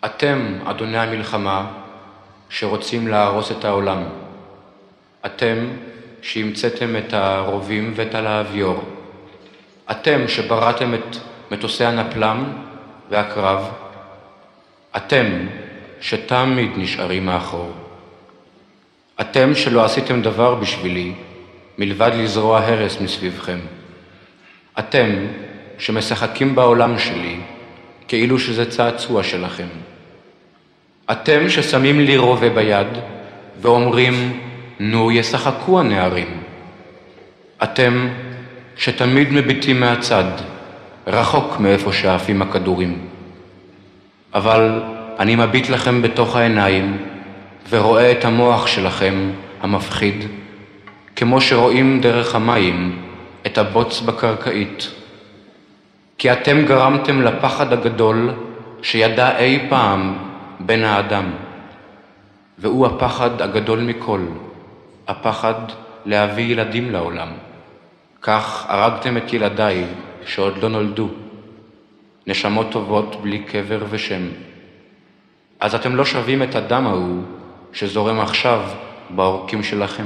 אתם, אדוני המלחמה, שרוצים להרוס את העולם. אתם שהמצאתם את הרובים ואת הלאוויור. אתם שבראתם את מטוסי הנפלם והקרב. אתם שתמיד נשארים מאחור. אתם שלא עשיתם דבר בשבילי מלבד לזרוע הרס מסביבכם. אתם שמשחקים בעולם שלי כאילו שזה צעצוע שלכם. אתם ששמים לי רובה ביד ואומרים, נו, ישחקו הנערים. אתם שתמיד מביטים מהצד, רחוק מאיפה שעפים הכדורים. אבל אני מביט לכם בתוך העיניים ורואה את המוח שלכם המפחיד, כמו שרואים דרך המים את הבוץ בקרקעית. כי אתם גרמתם לפחד הגדול שידע אי פעם בן האדם, והוא הפחד הגדול מכל, הפחד להביא ילדים לעולם. כך הרגתם את ילדיי שעוד לא נולדו, נשמות טובות בלי קבר ושם. אז אתם לא שווים את הדם ההוא שזורם עכשיו בעורקים שלכם.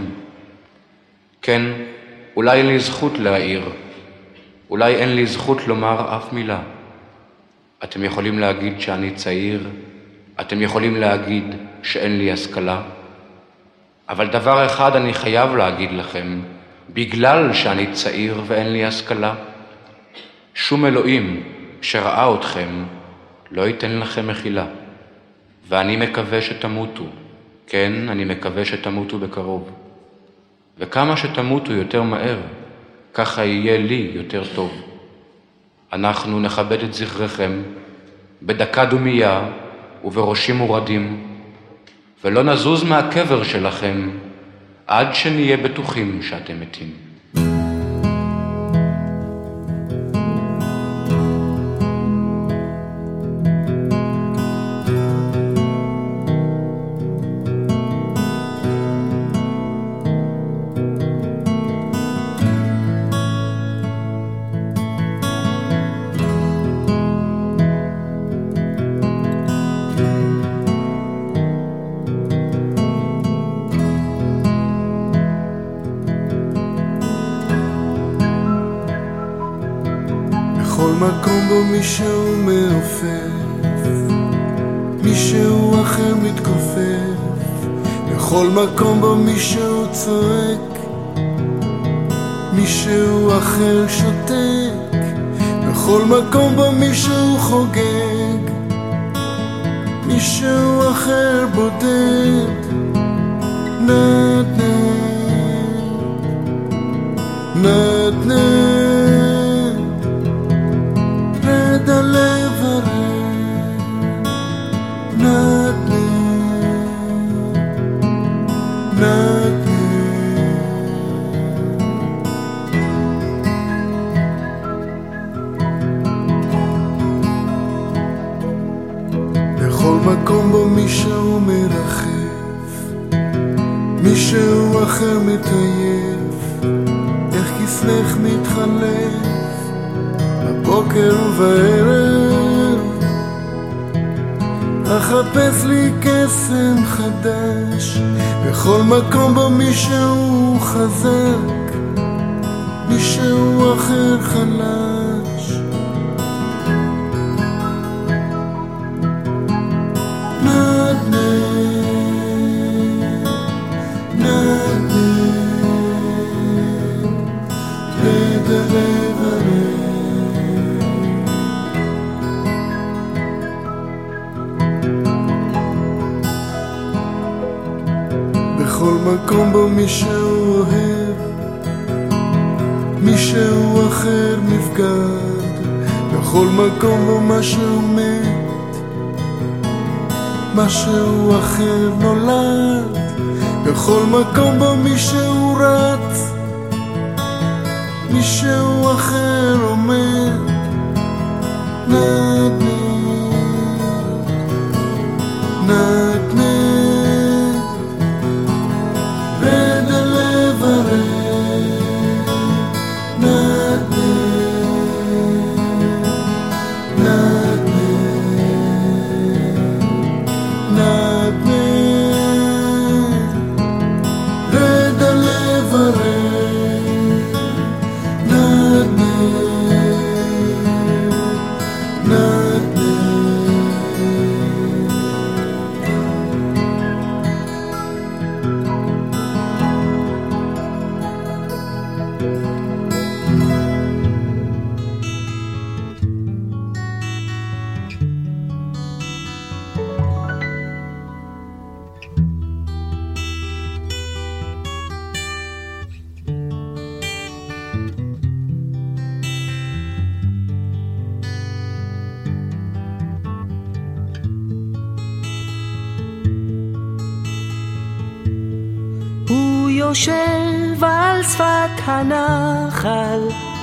כן, אולי אין לי זכות להעיר, אולי אין לי זכות לומר אף מילה. אתם יכולים להגיד שאני צעיר, אתם יכולים להגיד שאין לי השכלה, אבל דבר אחד אני חייב להגיד לכם, בגלל שאני צעיר ואין לי השכלה, שום אלוהים שראה אתכם לא ייתן לכם מחילה. ואני מקווה שתמותו, כן, אני מקווה שתמותו בקרוב. וכמה שתמותו יותר מהר, ככה יהיה לי יותר טוב. אנחנו נכבד את זכרכם בדקה דומייה ובראשים מורדים, ולא נזוז מהקבר שלכם עד שנהיה בטוחים שאתם מתים. בכל מקום בו מישהו מעופף, מישהו אחר מתכופף. בכל מקום בו מישהו צועק, מישהו אחר שותק. בכל מקום בו מישהו חוגג, מישהו אחר בודד. נט נט נט רד הלב הרד. נט נט בכל מקום בו מישהו מרחף, מישהו אחר מתעייף. איך כסלך מתחלף בבוקר ובערב. אחפש לי קסם חדש בכל מקום בו מישהו חזק, מישהו אחר חלש. בכל מקום בו מישהו אוהב, מישהו אחר נפגד. בכל מקום בו משהו מת, משהו אחר נולד. בכל מקום בו מישהו רץ, מישהו אחר עומד. נט נט נט רד הלב הרד. נט נט נט יושב על שפת הנחל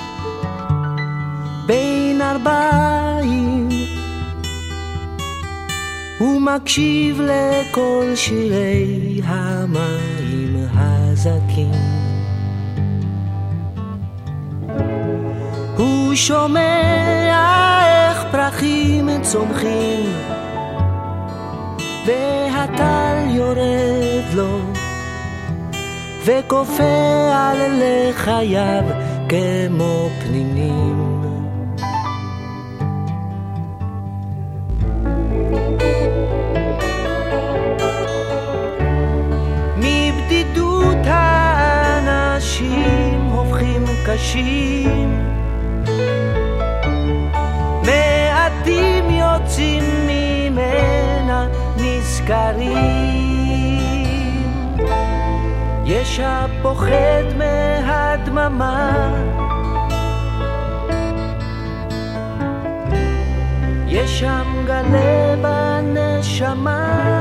בין ארבעים ומקשיב לכל שירי המים הזכים. הוא שומע איך פרחים צומחים והטל יורד לו וכופה על לחייו כמו פנינים. מבדידות האנשים הופכים קשים, מעטים יוצאים ממנה נזכרים. יש הפוחד מהדממה, יש שם גלה בנשמה.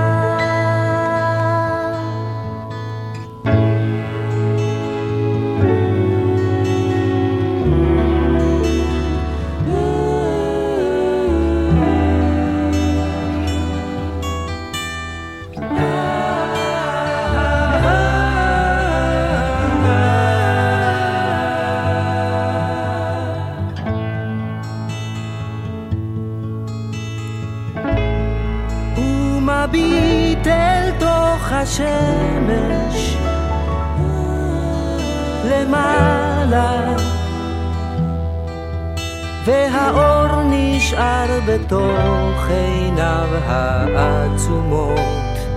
מביט אל תוך השמש למעלה, והאור נשאר בתוך עיניו העצומות,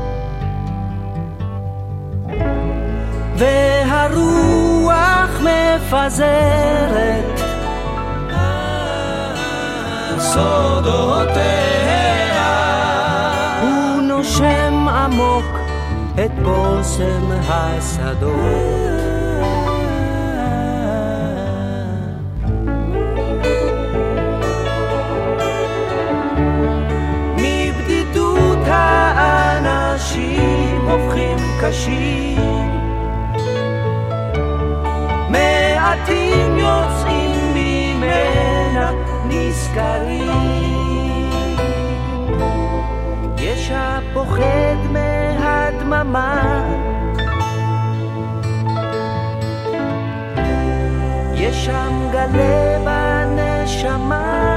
והרוח מפזרת סודותיה, נושם עמוק את בושם השדות. מבדידות האנשים הופכים קשים, מעטים יוצאים ממנה נזכרים. יש הפוחד מהדממה, יש שם גלה בנשמה.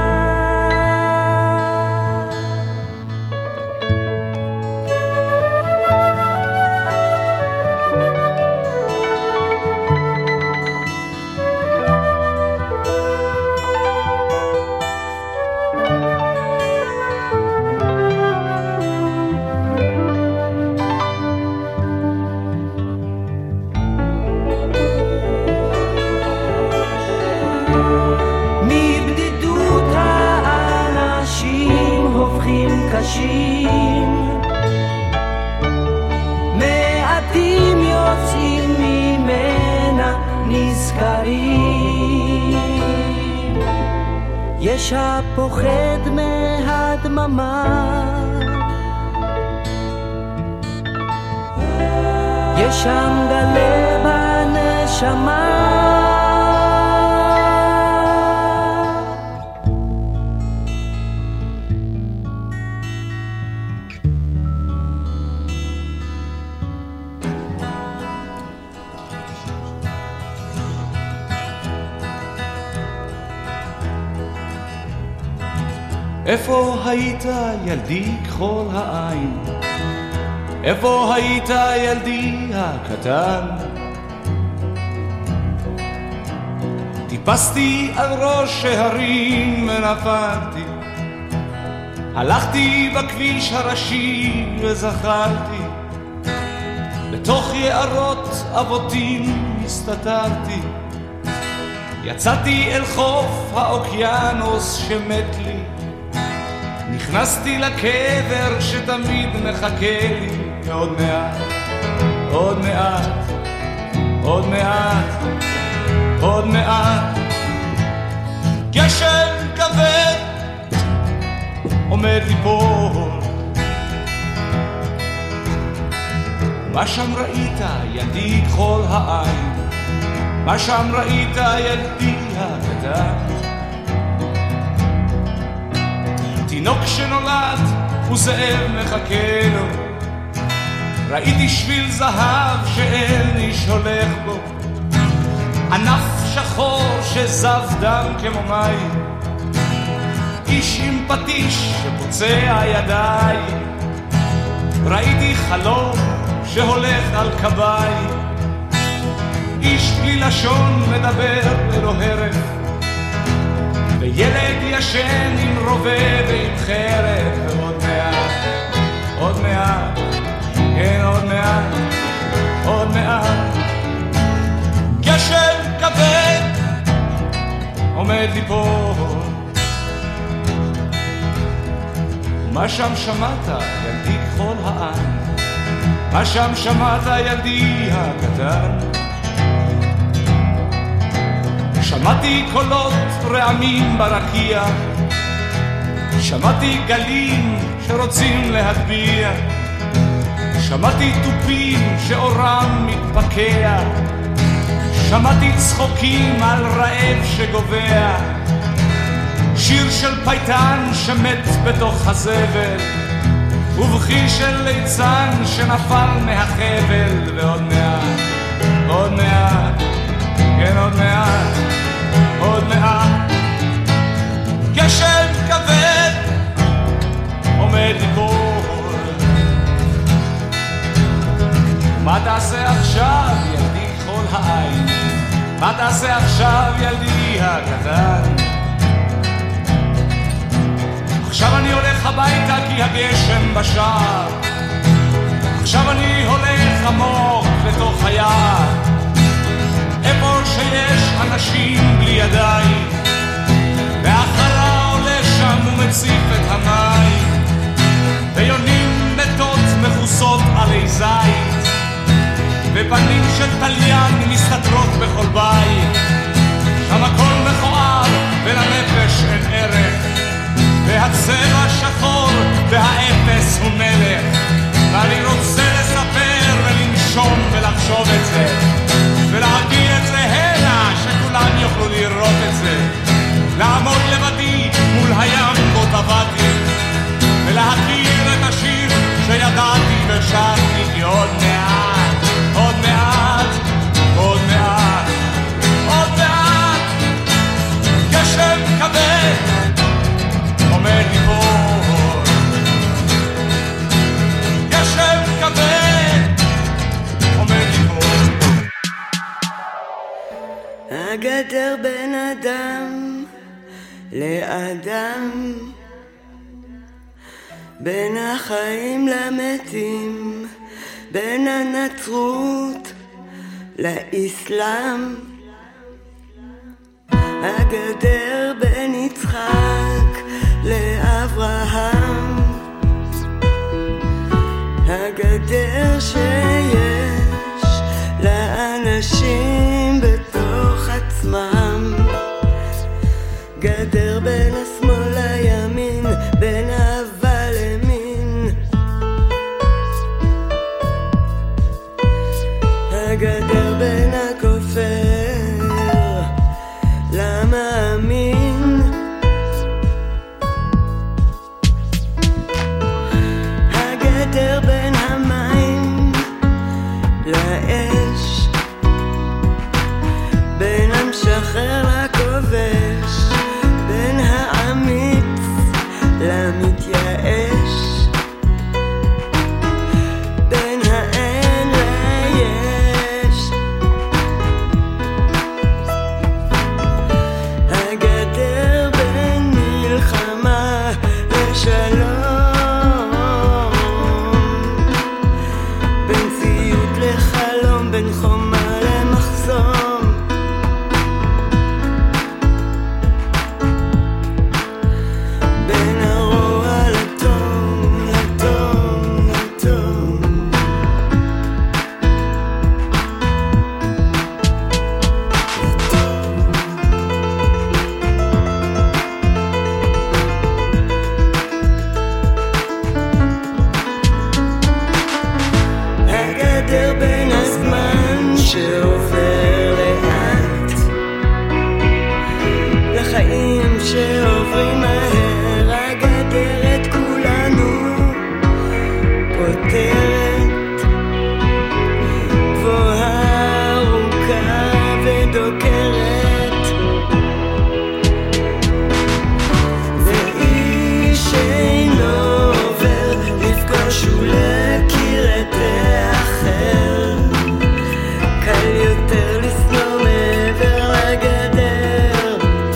קשים, מעטים יוצאים ממנה נזכרים. יש הפוחד מהדממה, יש שם גלה בנשמה. איפה היית ילדי כחול העין? איפה היית ילדי הקטן? טיפסתי על ראש ההרים ונפלתי, הלכתי בכביש הראשי וזכרתי, בתוך יערות אבותים הסתתרתי, יצאתי אל חוף האוקיינוס שמת לי, נכנסתי לקבר שתמיד מחכה לי. עוד מעט, עוד מעט, עוד מעט, עוד מעט, גשם כבד עומד ליפול, מה שם ראית ילדי כחול העין, מה שם ראית ילדי הקטן, תינוק שנולד וזאב מחכה לו, ראיתי שביל זהב שאין איש הולך בו, ענף שחור שזב דם כמו מים, איש עם פטיש שפוצע ידיים, ראיתי חלום שהולך על קביים, איש בלי לשון מדבר ללא הרף, וילד ישן עם רובה ועם חרב, ועוד מעט, עוד מעט, כן עוד מעט, עוד מעט, גשם כבד עומד ליפול, מה שם שמעת ילדי כחול העין, מה שם שמעת ילדי הקטן, שמעתי קולות רעמים ברקיע, שמעתי גלים שרוצים להטביע, שמעתי טופים שאורם מתפקע, שמעתי צחוקים על רעב שגובע, שיר של פייטן שמת בתוך הזבל, ובכי של ליצן שנפל מהחבל, ועוד מעט, עוד מעט, כן עוד מעט, עוד מעט, גשם כבד עומד ליפול, מה תעשה עכשיו ילדי כחול העין, מה תעשה עכשיו ילדי הקטן, עכשיו אני הולך הביתה כי הגשם בשער, עכשיו אני הולך עמוק לתוך היער, איפה שיש אנשים בלי ידיים, והחלה עולה שם ומציף את המים, ויונים מתות מכוסות עלי זית, ופנים של טליין מסתתרות בכל בית, שם הכל מכוער ולנפש אין ערך, והצבע שחור והאפס הוא מלך, ואני רוצה לספר ולנשום ולחשוב את זה, ולהביא את זה הנה שכולם יוכלו לראות את זה, לעמוד לבדי מול הים בו טבעתי, ולהכיר את השיר שידעתי ושרתי, כי עוד מעט, עוד מעט, עוד מעט, עוד מעט, גשם כבד עומד ליפול, גשם כבד עומד ליפול. הגדר בין אדם לאדם, בין החיים למתים, בין הנצרות לאסלאם, הגדר בין יצחק לאברהם, הגדר שיש לאנשים בתוך עצמם, גדר בין השמאל לימין, בין אהבה למין, הגדר בין הכופר למאמין, שעובר לאט, לחיים שעוברים מהר, הגדר את כולנו פותרת, גבוהה ארוכה ודוקרת, ואיש אינו עובר לפגוש ולהכיר את האחר, קל יותר לשנוא מעבר לגדר,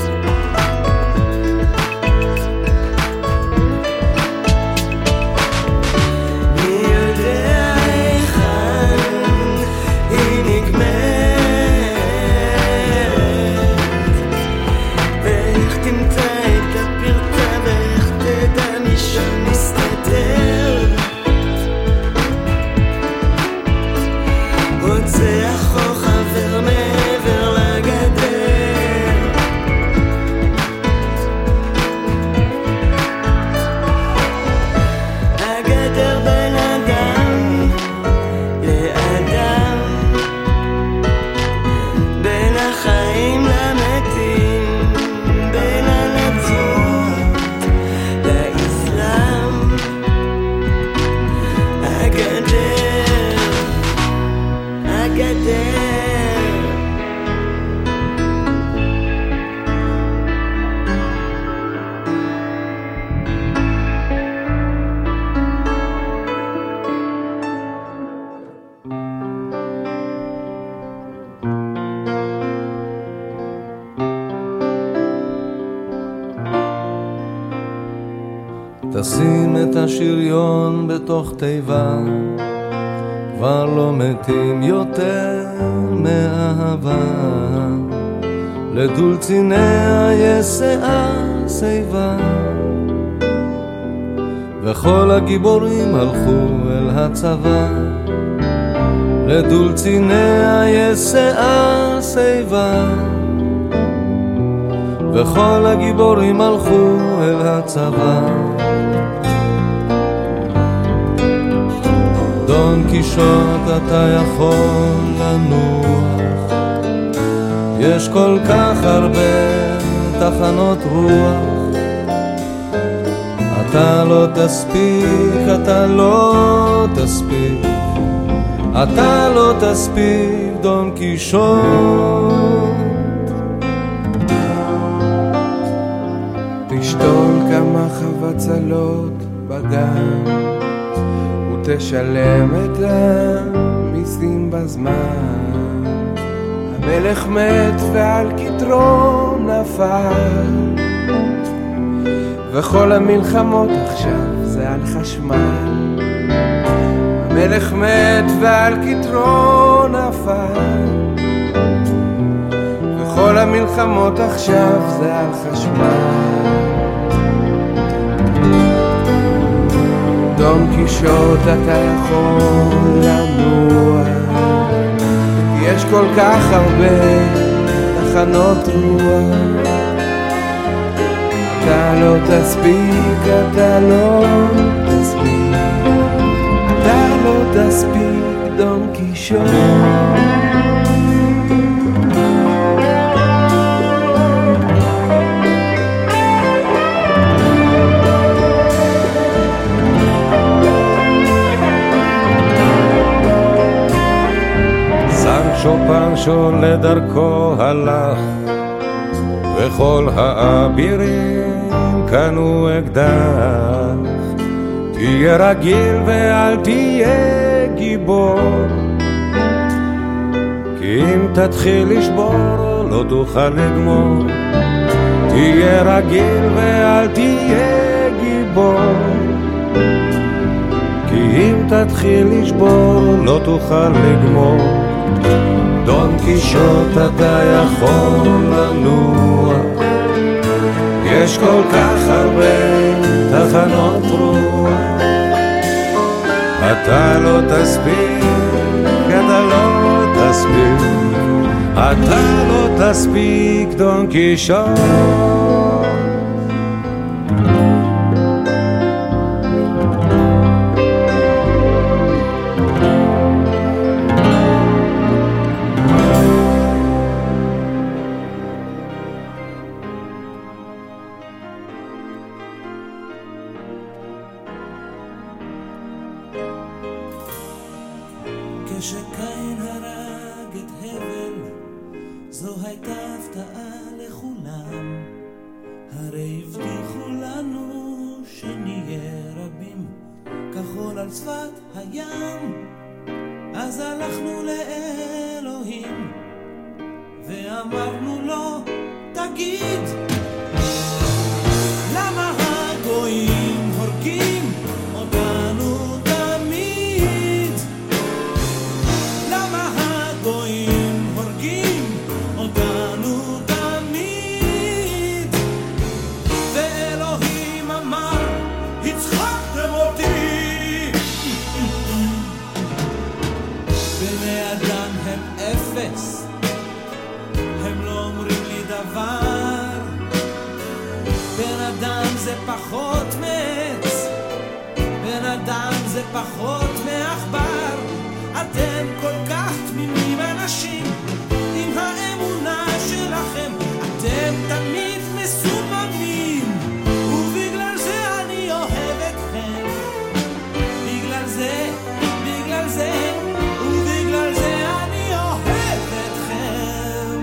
מי יודע היכן היא נגמרת, ואיך תמצא את הפרצה ואיך תדע מי שמסתתר, רוצח או חבר מעבר לגדר, הגדר בין אדם לאדם, בין החיים למתים, בין הנצרות לאסלאם, הגדר, הגדר. תשים את השריון בתוך תיבה, כבר לא מתים יותר מאהבה, לדולציניה יסעה שיבה, וכל הגיבורים הלכו אל הצבא, לדולציניה יסעה שיבה, וכל הגיבורים הלכו אל הצבא. דון קישוט אתה יכול לנוח, יש כל כך הרבה תחנות רוח, אתה לא תספיק, אתה לא תספיק, אתה לא תספיק דון קישוט. תשתול כמה חבצלות בגן, תשלם את המיסים בזמן, המלך מת ועל כתרו נפל, וכל המלחמות עכשיו זה על חשמל, המלך מת ועל כתרו נפל, וכל המלחמות עכשיו זה על חשמל. דון קישוט אתה יכול לנוע, יש כל כך הרבה תחנות רוח, אתה לא תספיק, אתה לא תספיק, אתה לא תספיק דון קישוט. פנשו לדרכו הלך, וכל האבירים קנו אקדח, תהיה רגיל ואל תהיה גיבור, כי אם תתחיל לשבור לא תוכל לגמור, תהיה רגיל ואל תהיה גיבור, כי אם תתחיל לשבור לא תוכל לגמור. דון קישוט אתה יכול לנוע, יש כל כך הרבה תחנות רוח, אתה לא תספיק, אתה לא תספיק, אתה לא תספיק דון קישוט. כשקין הרג את הבל, זו הייתה הפתעה לכולם. הרי הבטיחו לנו שנהיה רבים כחול על שפת הים. אז הלכנו לאלוהים ואמרנו לו, תגיד, למה הגויים הורגים אותנו תמיד? למה הגויים הורגים אותנו תמיד? ואלוהים אמר, הצחקתם אותי. בני אדם הם אפס, הם לא אומרים לי דבר. בן אדם זה פחות מעץ, בן אדם זה פחות מעכבר. אתם כל כך תמימים אנשים, עם האמונה שלכם אתם תמיד מסוממים, ובגלל זה אני אוהב אתכם. בגלל זה, בגלל זה, ובגלל זה אני אוהב אתכם.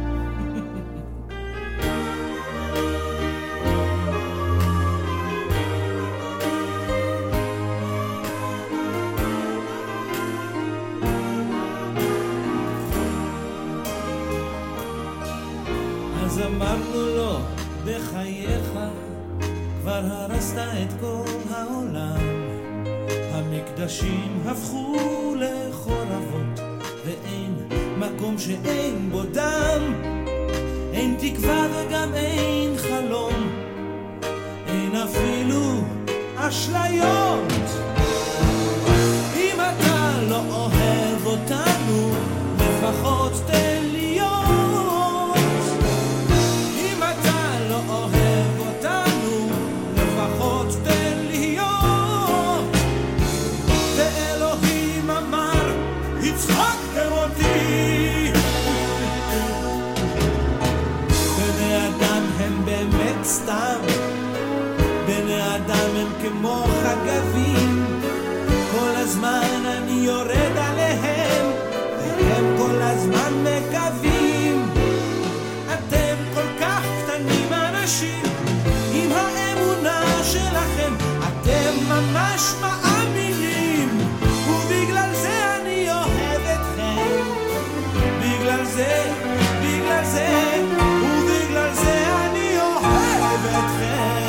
אז אמרנו לו, בחייך כבר הרסת את כל העולם. המקדשים הפכו לחורבות, ואין מקום שאין בו דם. אין תקווה וגם אין חלום, אין אפילו אשליות. אם אתה לא אוהב אותנו, לפחות תן להיות. אם אתה לא אוהב אותנו, לפחות תן להיות. ואלוהים אמר, הצחקתם אותי. בני אדם הם באמת סתם, בני אדם הם כמו חגבים. כל הזמן אני יורד עליהם, והם כל הזמן מקווים. אתם כל כך קטנים אנשים, עם האמונה שלכם אתם ממש מאמינים, ובגלל זה אני אוהב אתכם. בגלל זה, בגלל זה, ובגלל זה אני אוהב אתכם.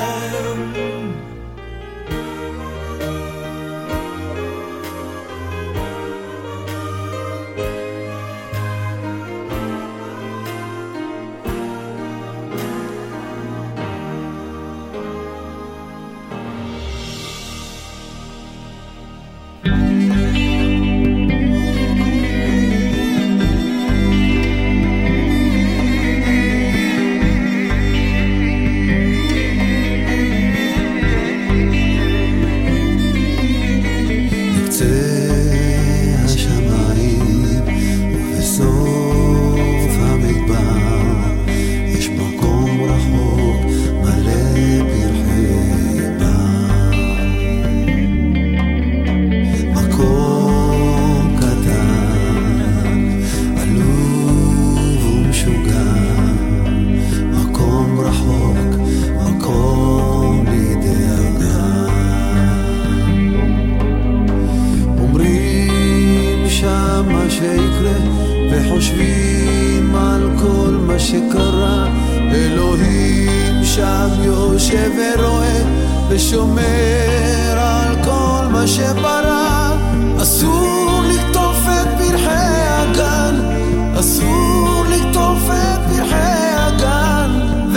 ושומר על כל מה שברא. אסור לקטוף את פרחי הגן, אסור לקטוף את פרחי הגן,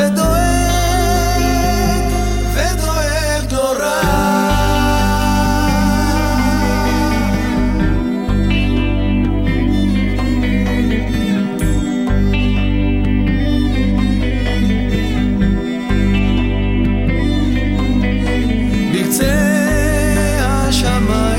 ודואג, ודואג נורא. בקצה השמיים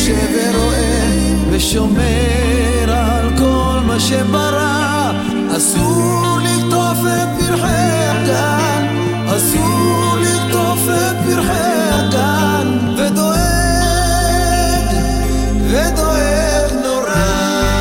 יושב ורואה ושומר על כל מה שברא. אסור לקטוף את פרחי הגן, אסור לקטוף את פרחי הגן, ודואג, ודואג נורא.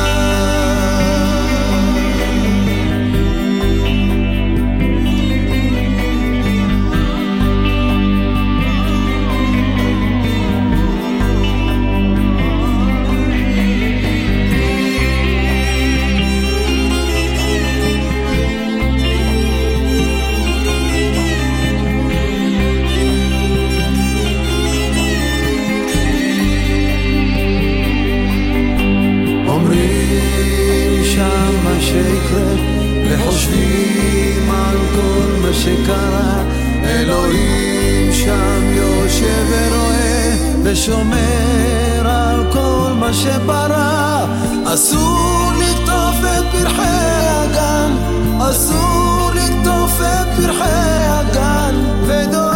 שיקרה וחושבים על כל מה שקרה. אלוהים שם יושב ורואה ושומר על כל מה שברא. אסור לקטוף את פרחי הגן, אסור לקטוף את פרחי הגן, ודואג,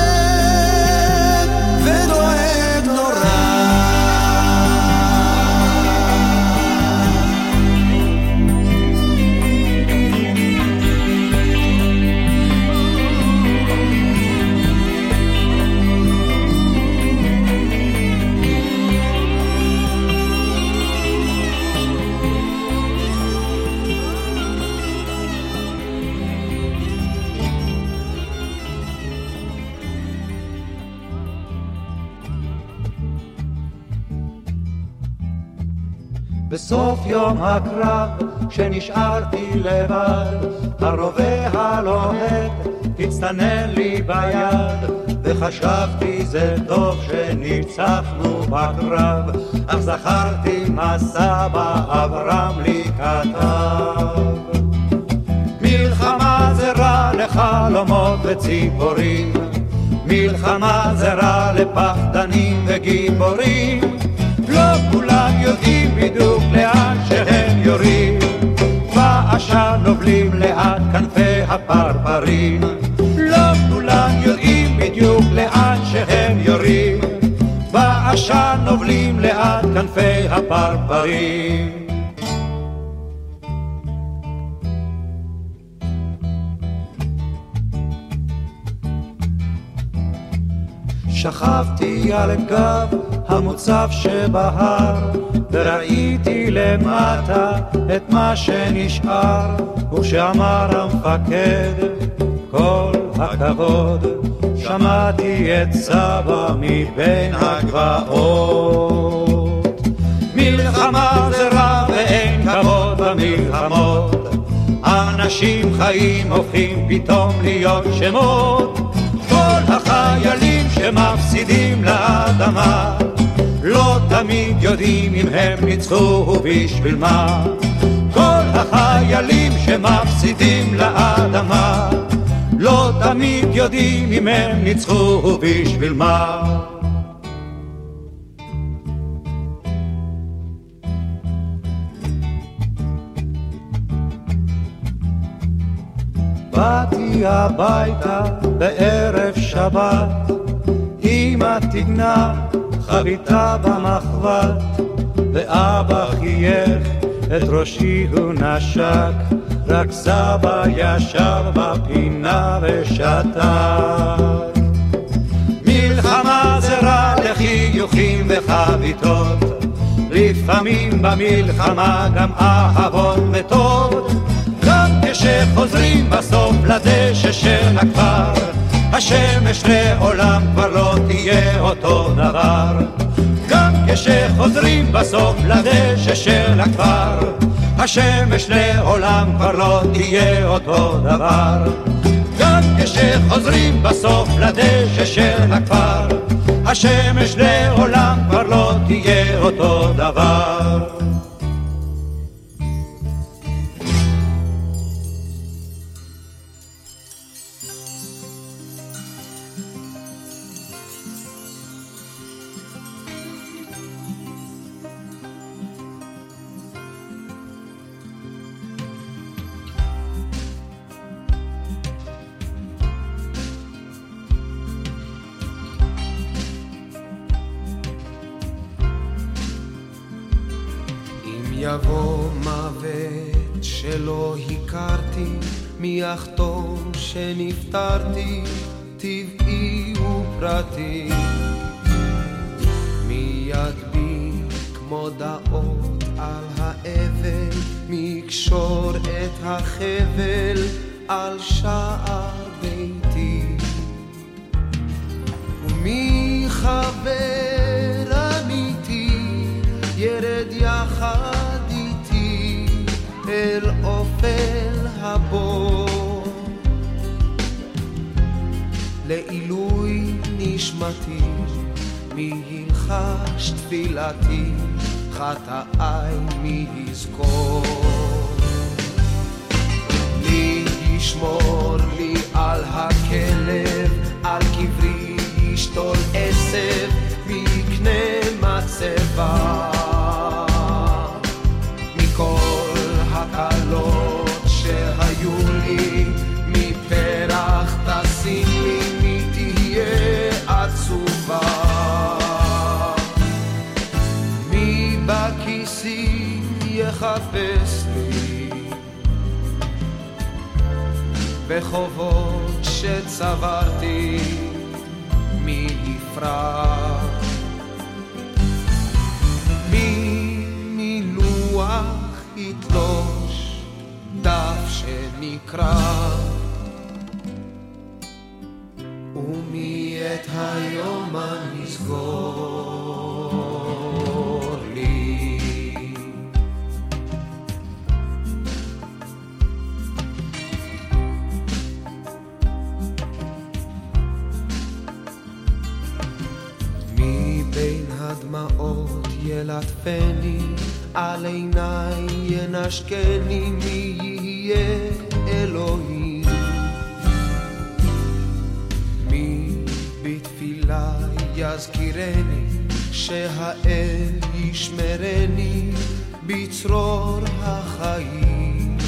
ודואג נורא. בסוף יום הקרב כשנשארתי לבד, הרובה הלוהט הצטנן לי ביד, וחשבתי זה טוב שניצחנו בקרב, אך זכרתי מה סבא אברהם לי כתב. מלחמה זה רע לחלומות וציפורים, מלחמה זה רע לפחדנים וגיבורים, לא כולם יודעים בדיוק לאן שהם יורים, בעשן נובלים לאט כנפי הפרפרים, לא כולם יודעים בדיוק לאן שהם יורים, בעשן נובלים לאט כנפי הפרפרים. שכבתי על גב המוצב שבהר, וראיתי למטה את מה שנשאר, וכשאמר המפקד כל הכבוד, שמעתי את סבא מבין הגבעות. מלחמה זה רע ואין כבוד במלחמות, אנשים חיים הופכים פתאום להיות שמות. כל החיילים שמפסידים לאדמה לא תמיד יודעים אם הם ניצחו ובשביל מה. כל החיילים שמפסידים לאדמה לא תמיד יודעים אם הם ניצחו ובשביל מה. באתי הביתה בערב שבת, אמא תגנה חביתה במחבת, ואבא חייך את ראשי הוא נשק, רק סבא ישב בפינה ושתק. מלחמה זה רע לחיוכים וחביתות, לפעמים במלחמה גם אהבות מתות, גם כשחוזרים בסוף לדשא של הכפר, השמש לעולם כבר לא תהיה אותו דבר. גם כשחוזרים בסוף לדשא של הכפר, השמש לעולם כבר לא תהיה אותו דבר. גם כשחוזרים בסוף לדשא של הכפר, השמש לעולם כבר לא תהיה אותו דבר. יבוא מוות שלא הכרתי, מי יחתום שנפטרתי, טבעי ופרטי. מי ידביק מודעות על האבל, מי יקשור את החבל על שער ביתי. ומי חבר אמיתי ירד יחד איתי אל אופל הבור, לעילוי נשמתי, מי ילחש תפילתי, חטאי מי יזכור. מי ישמור לי על הכלב, על קברי ישתול עשב, מי יקנה מצבה מכל הקלות שהיו לי, מפרח תשים לי, מי תהיה עצובה. מי בכיסים יחפש לי בחובות שצברתי, מי יפרח. מי מלוח יתלוש דף שנקרא, ומי את היום הנסגור לי. מבין הדמעות ילטפני, על עיניי ינשקני, מי יהיה אלוהים. מי בתפילה יזכירני, שהאל ישמרני בצרור החיים.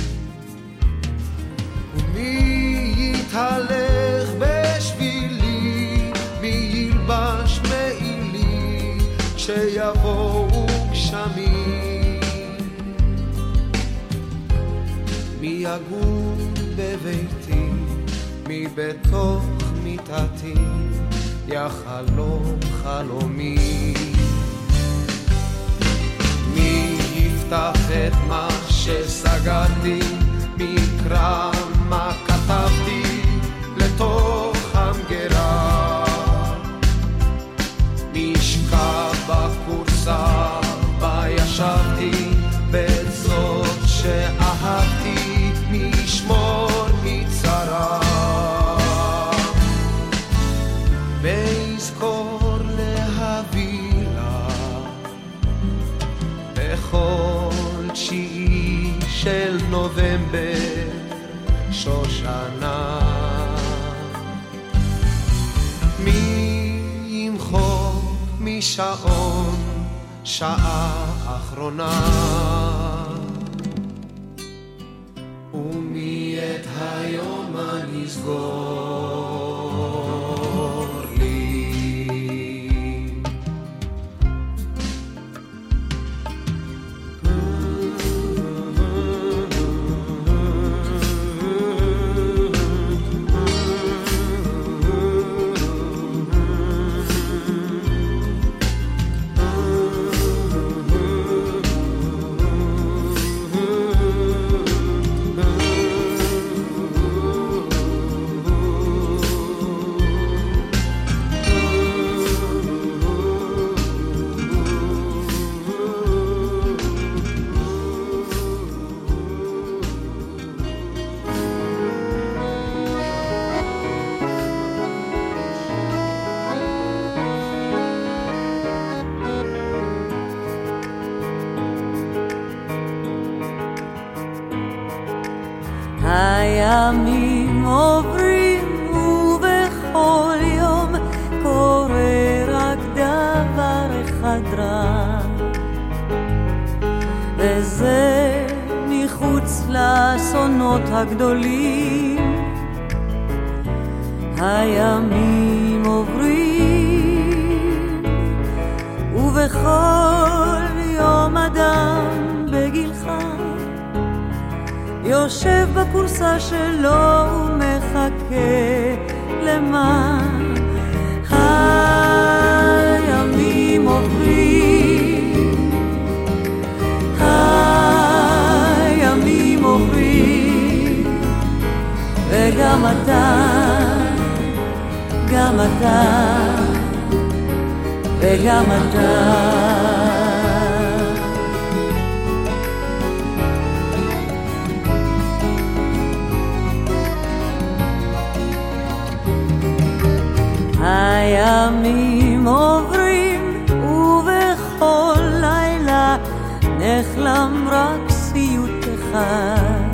ומי יתהלך בשבילי, מי ילבש מעילי כשיבואו גשמים. מי יגור בביתי, מי בתוך מיטתי יחלום חלומי. מי יפתח את מה שסגרתי, מי יקרא מה כתבתי לתוך המגירה. מי ישכב בכורסה בה ישבתי, בעת זאת שאהבתי, מי ישמור מצרה. ויזכור להביא לה בכל 9 של נובמבר שושנה. מי ימחוק משעון שעה אחרונה, ומי את היום הנסגור לי. הימים עוברים ובכל יום קורה רק דבר אחד רע, וזה מחוץ לאסונות הגדולים. הימים עוברים ובכל יום אדם בגילך, יושב בקורסה שלו ומחכה למה הימים עוברים, הימים עוברים, וגם אתה, גם אתה, וגם אתה. הימים עוברים ובכל לילה נחלם רק סיוט אחד,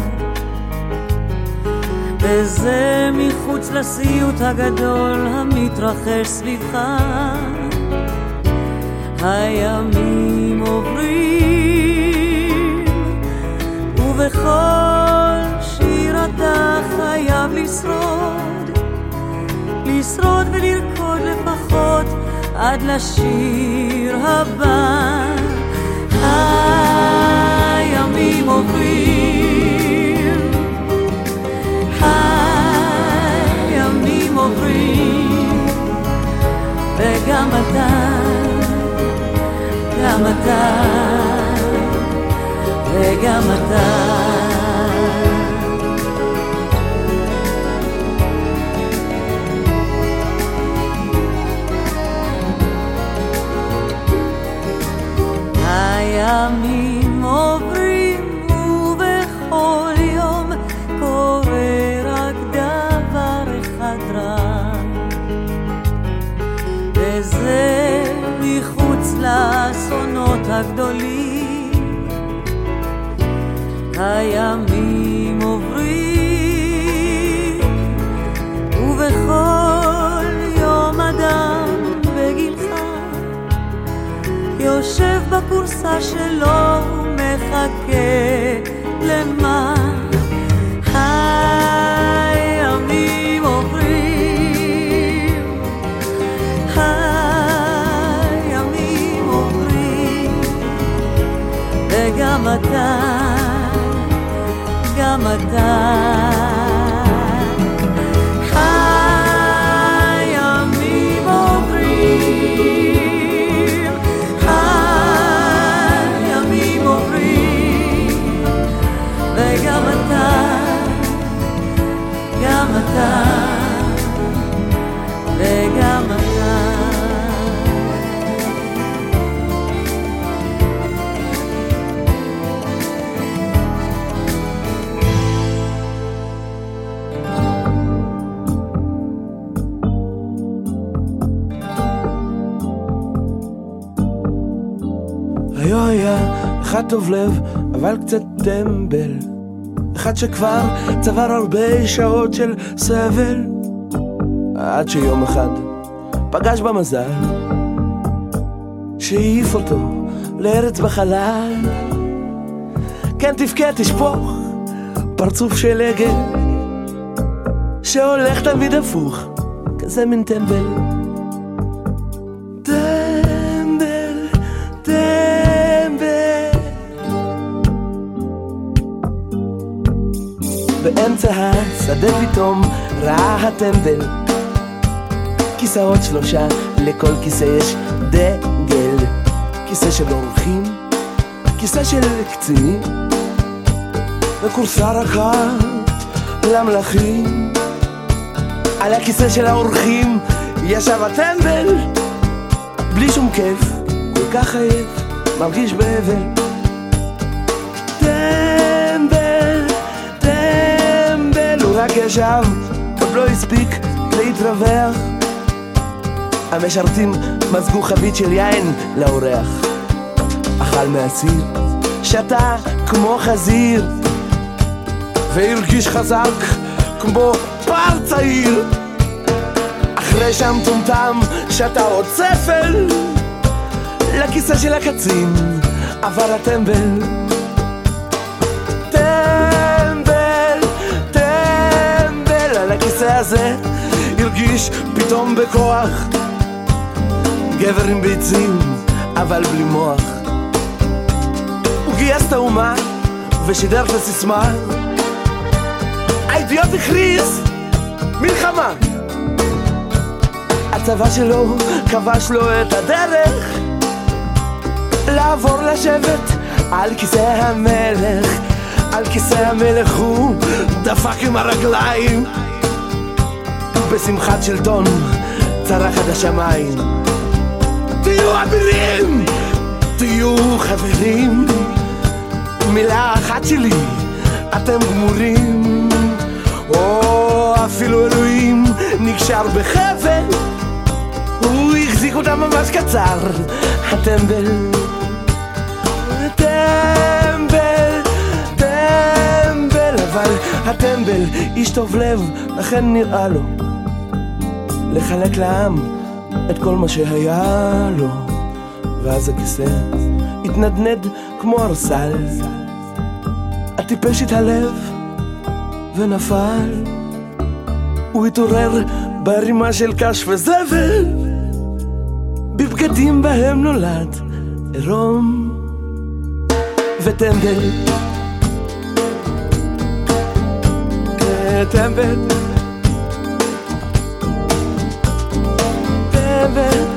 וזה מחוץ לסיוט הגדול המתרחש סביבך. הימים עוברים ובכל שיר אתה חייב לשרוד ולרקוד לפחות עד לשיר הבא. הימים עוברים, הימים עוברים, וגם אתה, גם אתה, וגם אתה. הימים עוברים ובכל יום קורה רק דבר אחד רע, וזה מחוץ לאסונות הגדולים. הימים עוברים ובכל יום אדם בגילך יושב בקורסה שלו ומחכה למה הימים עוברים, הימים עוברים, וגם אתה, גם אתה. הימים עוברים, הימים עוברים, וגם אתה, גם אתה, וגם אתה. היה אחד טוב לב אבל קצת טמבל, אחד שכבר צבר הרבה שעות של סבל, עד שיום אחד פגש במזל שהעיף אותו לארץ בחלל. כן תבכה תשפוך פרצוף של עגל שהולך תמיד הפוך, כזה מין טמבל. באמצע השדה פתאום ראה הטמבל כיסאות 3, לכל כיסא יש דגל, כיסא של אורחים, כיסא של קצינים, וכורסה אחת למלכים. על הכיסא של האורחים ישב הטמבל בלי שום כיף, כל כך עייף, מרגיש באבל. רק ישב, עוד לא הספיק להתרווח. המשרתים מזגו חבית של יין לאורח, אכל מהסיר, שתה כמו חזיר, והרגיש חזק כמו פר צעיר. אחרי שם טומטם שתה עוד ספל, לכיסא של הקצין עבר הטמבל. הכיסא הזה הרגיש פתאום בכוח, גבר עם ביצים אבל בלי מוח. הוא הוא גייס את האומה ושידר את הסיסמה, האידיוט הכריז מלחמה. הצבא שלו כבש לו את הדרך לעבור לשבת על כיסא המלך. על כיסא המלך הוא דפק עם הרגליים, בשמחת שלטון צרח עד השמיים. תהיו אבירים, תהיו חברים, מילה אחת שלי אתם גמורים. או אפילו אלוהים נקשר בחבל, הוא החזיק אותם ממש קצר. הטמבל, טמבל, טמבל, אבל הטמבל איש טוב לב, לכן נראה לו לחלק לעם את כל מה שהיה לו. ואז הכיסא התנדנד כמו ארסל, הטיפש התהלב ונפל. הוא התעורר ברימה של קש וזבל, בבגדים בהם נולד עירום וטמבל. טמבל, טמבל.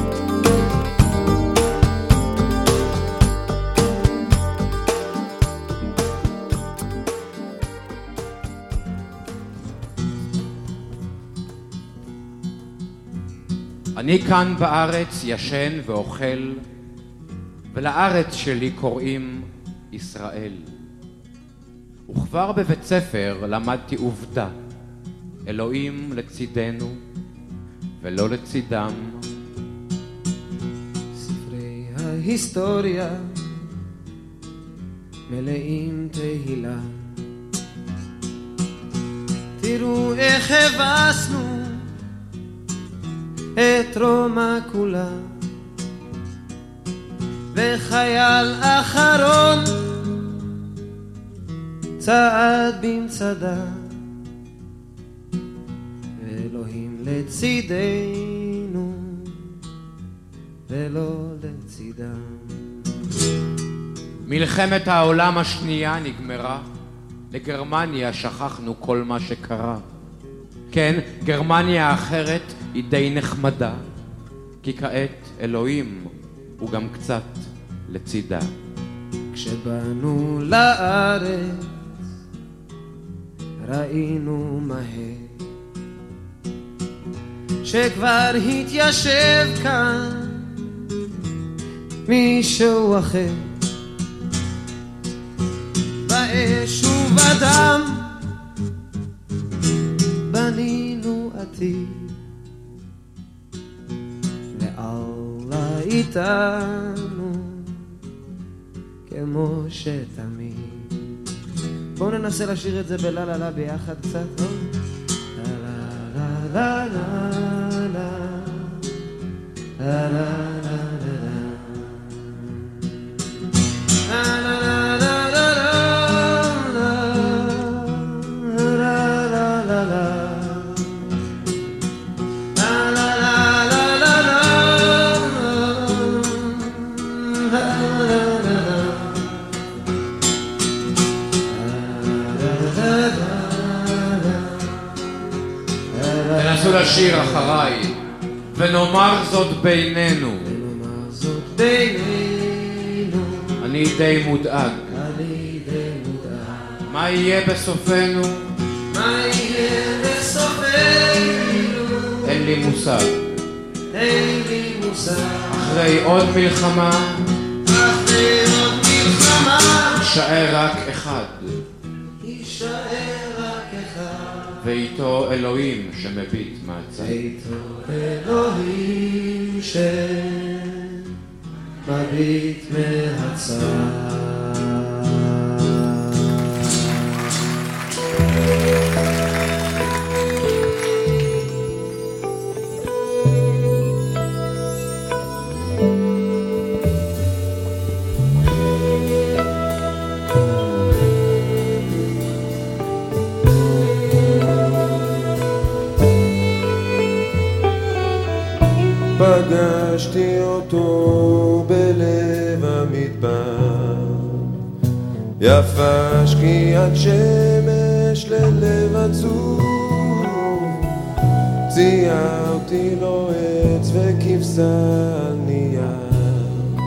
אני כאן בארץ ישן ואוכל, ולארץ שלי קוראים ישראל. וכבר בבית ספר למדתי עובדה, אלוהים לצידנו ולא לצידם. ספרי ההיסטוריה מלאים תהילה, תראו איך הבסנו את רומא כולה, וחייל אחרון צעד במצדה, אלוהים לצידנו ולא לצידם. מלחמת העולם השנייה נגמרה, לגרמניה שכחנו כל מה שקרה. כן, גרמניה האחרת היא די נחמדה, כי כעת אלוהים הוא גם קצת לצידה. כשבאנו לארץ ראינו מהר שכבר התיישב כאן מישהו אחר, באש ובדם בנינו עתיד, ואללה איתנו כמו שתמיד. בואו ננסה לשיר את זה בלה לה לה ביחד קצת. לה לה לה לה לה לה תנסו לשיר אחריי, ונאמר זאת בינינו. אני די מודאג, מה יהיה בסופנו? מה יהיה בסופנו? אין לי מושג. אין לי מושג. אחרי עוד מלחמה, אחרי עוד מלחמה, יישאר רק אחד, יישאר רק אחד, ואיתו אלוהים שמביט מהצד. ואיתו אלוהים שמביט מהצד. פגשתי אותו בלב המדבר, יפה שקיעת שמש ללב עצוב, ציירתי לו עץ וכבשה על נייר,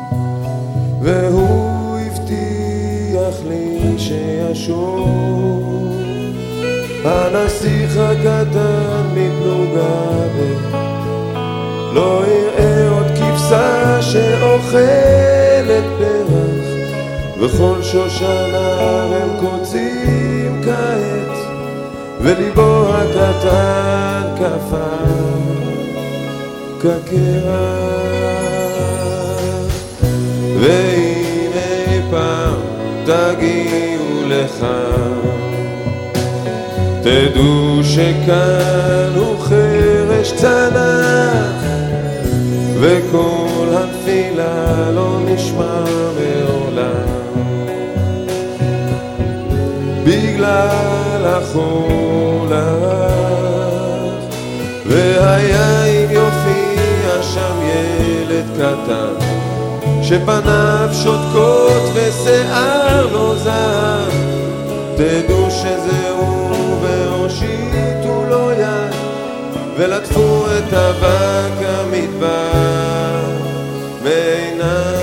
והוא הבטיח לי שישוב. הנסיך הקטן מפלוגה לא יראה עוד כבשה שאוכלת פרח, וכל שושנה הם קוצים כעת, וליבו הקטן קפא כקרח. והנה פעם תגיעו לכאן, תדעו שכאן הוא חרש צנח, וכל הנפילה לא נשמע מעולם, בגלל החול הרך. והיה אם יופיע שם ילד קטן, שפניו שותקות ושיער לא זהב, תדעו שזהו והושיטו לו יד, ולטפו את אבק המדבר מעיניו.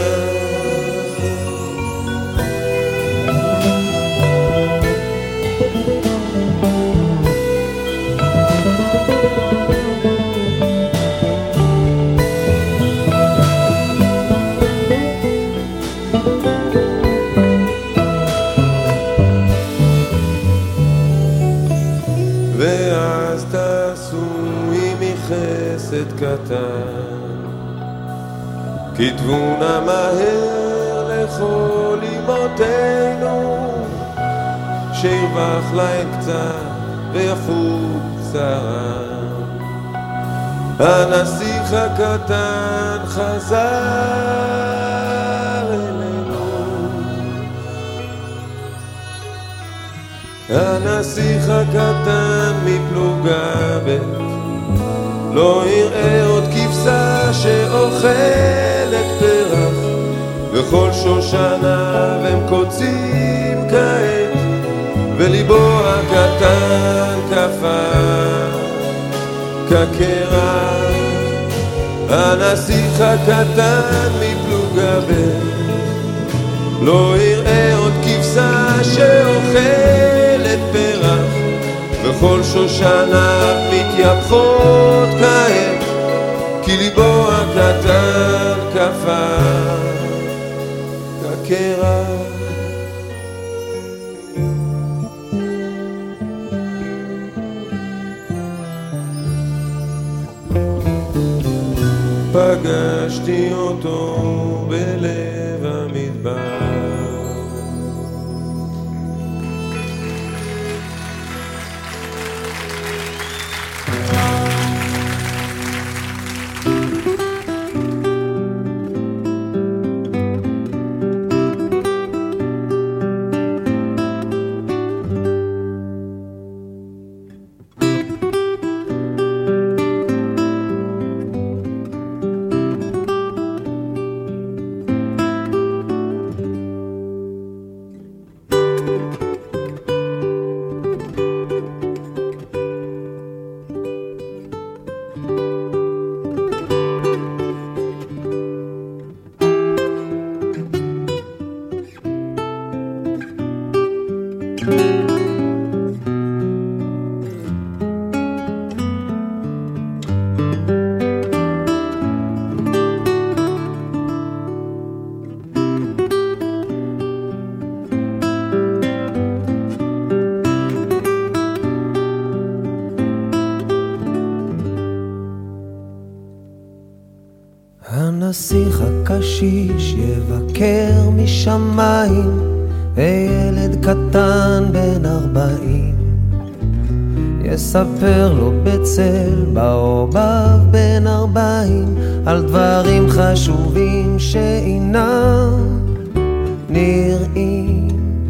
ואז תעשו עמי חסד קטן, כתבו נא מהר לכל אמותינו, שירווח להם קצת ויפוג צערם. הנסיך הקטן חזר אלינו, הנסיך הקטן מפלוגה ב' לא יראה עוד כבשה שאוכלת פרח, וכל שושנה והם קוצים כעת, וליבו הקטן קפא כקרח. הנסיך הקטן מפלוגה ב' לא יראה עוד כבשה שאוכלת פרח, וכל שושנה מתייפחות כעת, כי ליבו הקטן קפא כקרח. פגשתי אותו בלב המדבר, הנסיך הקשיש יבקר משמיים, וילד קטן בן 40 יספר לו בצל בעובב בן 40 על דברים חשובים שאינם נראים.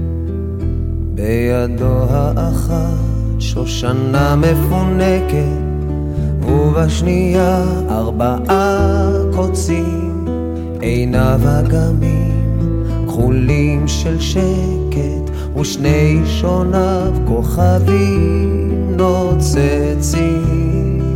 בידו האחת שושנה מפונקת, ובשנייה 4 קוצים, עיניו אגמים חולים של שקט ושני שוניו כוכבים נוצצים.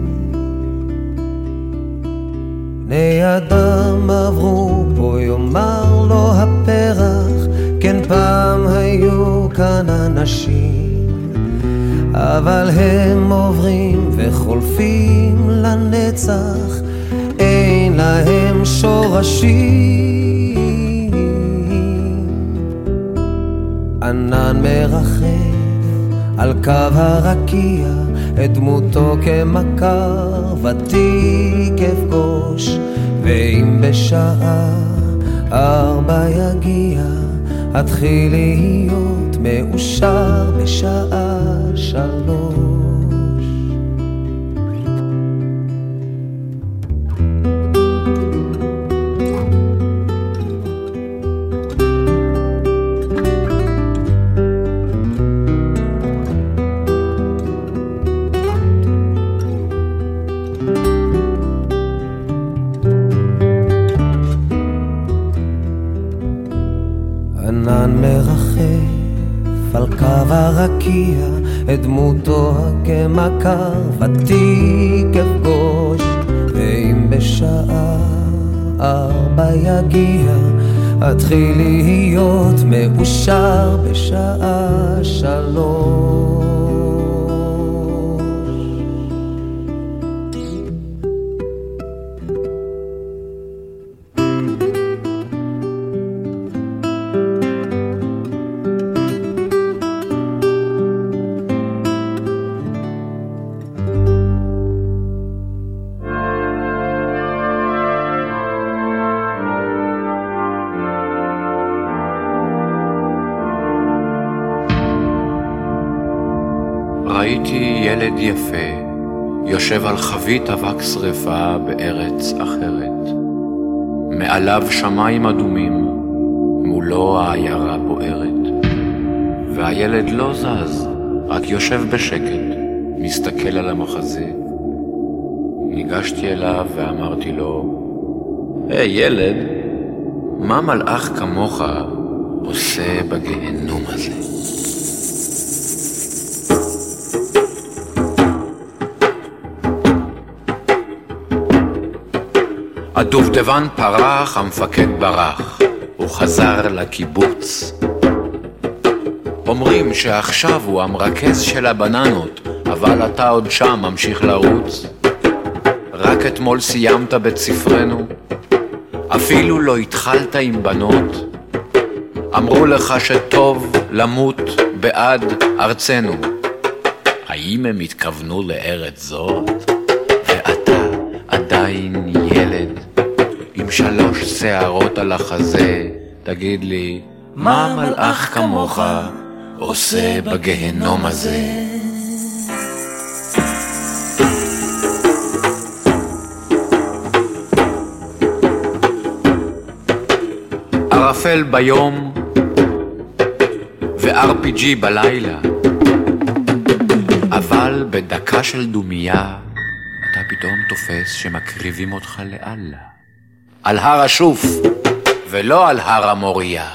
בני אדם עברו פה, יאמר לו הפרח, כן פעם היו כאן אנשים, אבל הם עוברים וחולפים לנצח, אין להם שורשים. ענן מרחף על קו הרקיע, את דמותו כמכר ותיק אפגוש, ואם בשעה 4 יגיע, אתחיל להיות מאושר בשעה 3. ענן מרחף על קו הרקיע, את דמותו כמכר ותיק אפגוש, ואם בשעה 4 יגיע, אתחיל להיות מאושר בשעה 3. ראיתי ילד יפה יושב על חבית אבק שרפה בארץ אחרת. מעליו שמיים אדומים, מולו העיירה בוערת. והילד לא זז, רק יושב בשקט, מסתכל על המחזה. ניגשתי אליו ואמרתי לו, היי ילד, מה מלאך כמוך עושה בגיהנום הזה? הדובדבן פרח, המפקד ברח, הוא חזר לקיבוץ. אומרים שעכשיו הוא המרכז של הבננות, אבל אתה עוד שם ממשיך לרוץ. רק אתמול סיימת בית ספרנו, אפילו לא התחלת עם בנות. אמרו לך שטוב למות בעד ארצנו, האם הם התכוונו לארץ זאת? ואתה עדיין ילד עם 3 שערות על החזה, תגיד לי, מה מלאך כמוך עושה בגיהנום הזה? ערפל ביום ו-RPG בלילה, אבל בדקה של דומיה אתה פתאום תופס שמקריבים אותך לאללה, על הר השוף ולא על הר המוריה.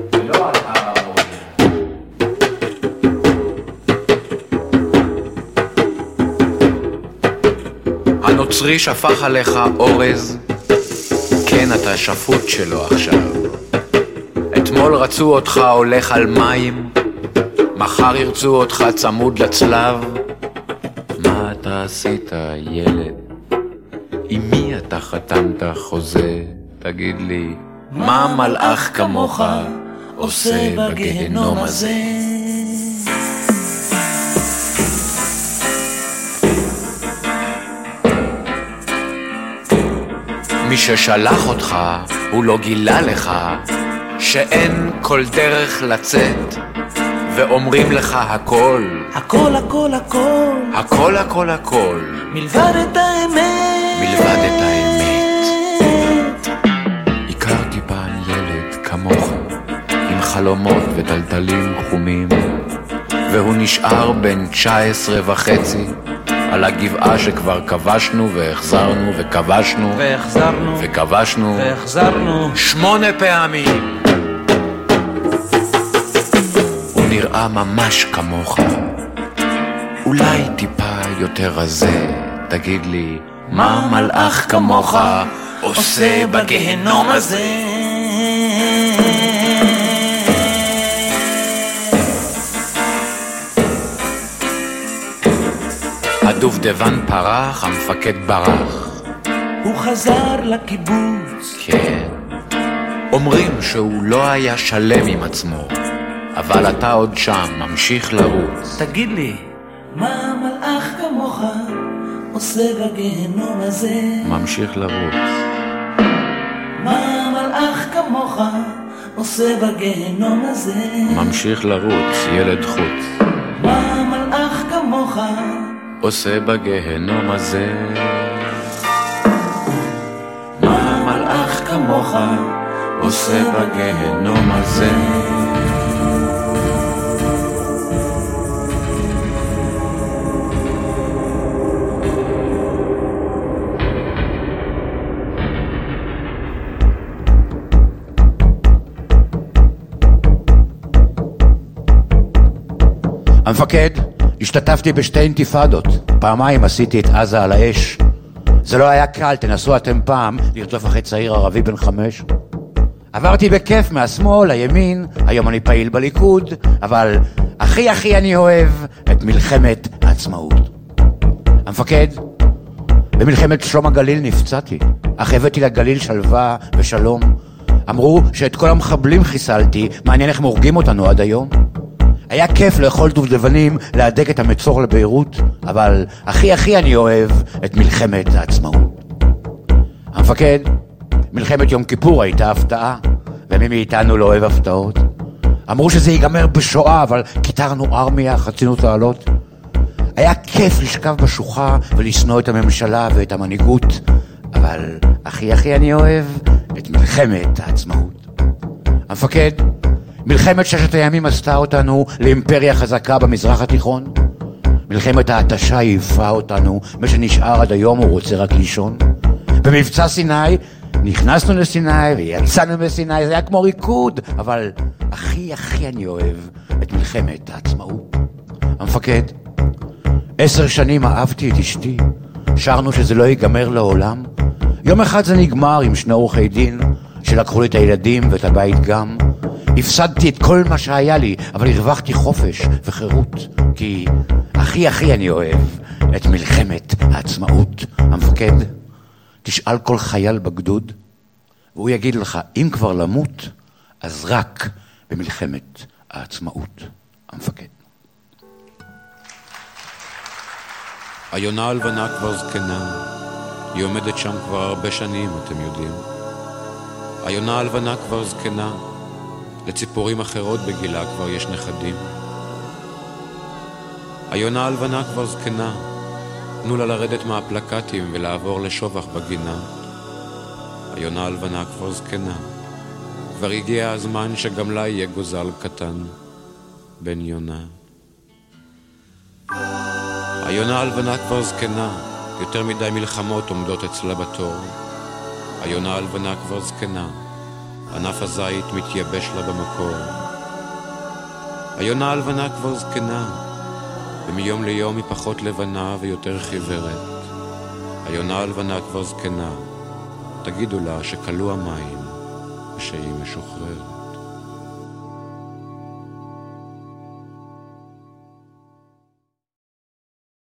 הנוצרי שפך עליך אורז, כן אתה שפוט שלו עכשיו. אתמול רצו אותך הולך על מים, מחר ירצו אותך צמוד לצלב. מה אתה עשית ילד? עם מי אתה חתמת חוזה? תגיד לי, מה מלאך כמוך עושה בגיהנום הזה? מי ששלח אותך הוא לא גילה לך שאין כל דרך לצאת, ואומרים לך הכל, הכל, הכל, הכל, הכל, הכל, הכל, מלבד את האמת, מלבד את האמת. הכרתי פעם ילד כמוך, עם חלומות וטלטלים חומים, והוא נשאר בן 19.5 על הגבעה שכבר כבשנו והחזרנו וכבשנו והחזרנו וכבשנו והחזרנו 8 פעמים. נראה ממש כמוך, אולי טיפה יותר רזה. תגיד לי, מה מלאך כמוך עושה בגיהנום הזה? הדובדבן פרח, המפקד ברח. הוא חזר לקיבוץ. כן. אומרים שהוא לא היה שלם עם עצמו, אבל אתה עוד שם, ממשיך לרוץ. תגיד לי, מה מלאך כמוך עושה בגיהנום הזה? ממשיך לרוץ. מה מלאך כמוך עושה בגיהנום הזה? ממשיך לרוץ, ילד חוץ. מה מלאך כמוך עושה בגיהנום הזה? מה מלאך כמוך עושה בגיהנום הזה? המפקד, השתתפתי בשתי אינתיפאדות. פעמיים עשיתי את עזה על האש. זה לא היה קל, תנסו אתם פעם לרדוף אחרי צעיר ערבי בן 5. עברתי בכיף מהשמאל, הימין, היום אני פעיל בליכוד, אבל הכי אני אוהב את מלחמת העצמאות. המפקד, במלחמת שלום הגליל נפצעתי, אך הבאתי לגליל שלווה ושלום. אמרו שאת כל המחבלים חיסלתי, מעניין איך מורגים אותנו עד היום. היה כיף לאכול דובדבנים, להדק את המצור לביירות, אבל הכי אני אוהב את מלחמת העצמאות. המפקד, מלחמת יום כיפור הייתה הפתעה, ומי מאיתנו לא אוהב הפתעות. אמרו שזה ייגמר בשואה, אבל כיתרנו ארמיה, חצינו תעלות. היה כיף לשכב בשוחה ולשנוא את הממשלה ואת המנהיגות, אבל הכי אני אוהב את מלחמת העצמאות. המפקד, מלחמת ששת הימים עשתה אותנו לאימפריה חזקה במזרח התיכון. מלחמת ההתשה העיפה אותנו, מה שנשאר עד היום הוא רוצה רק לישון. במבצע סיני נכנסנו לסיני ויצאנו מסיני, זה היה כמו ריקוד, אבל הכי אני אוהב את מלחמת העצמאות. המפקד, 10 שנים אהבתי את אשתי, שרנו שזה לא ייגמר לעולם. יום אחד זה נגמר עם 2 עורכי דין שלקחו לי את הילדים ואת הבית גם. הפסדתי את כל מה שהיה לי, אבל הרווחתי חופש וחירות, כי הכי אני אוהב את מלחמת העצמאות. המפקד, תשאל כל חייל בגדוד, והוא יגיד לך, אם כבר למות, אז רק במלחמת העצמאות. המפקד. היונה הלבנה כבר זקנה, היא עומדת שם כבר הרבה שנים, אתם יודעים. היונה הלבנה כבר זקנה, לציפורים אחרות בגילה כבר יש נכדים. היונה הלבנה כבר זקנה, תנו לה לרדת מהפלקטים ולעבור לשובח בגינה. היונה הלבנה כבר זקנה, כבר הגיע הזמן שגם לה יהיה גוזל קטן, בן יונה. היונה הלבנה כבר זקנה, יותר מדי מלחמות עומדות אצלה בתור. היונה הלבנה כבר זקנה, ענף הזית מתייבש לה במקור. היונה הלבנה כבר זקנה, ומיום ליום היא פחות לבנה ויותר חיוורת. היונה הלבנה כבר זקנה, תגידו לה שקלו המים ושהיא משוחררת.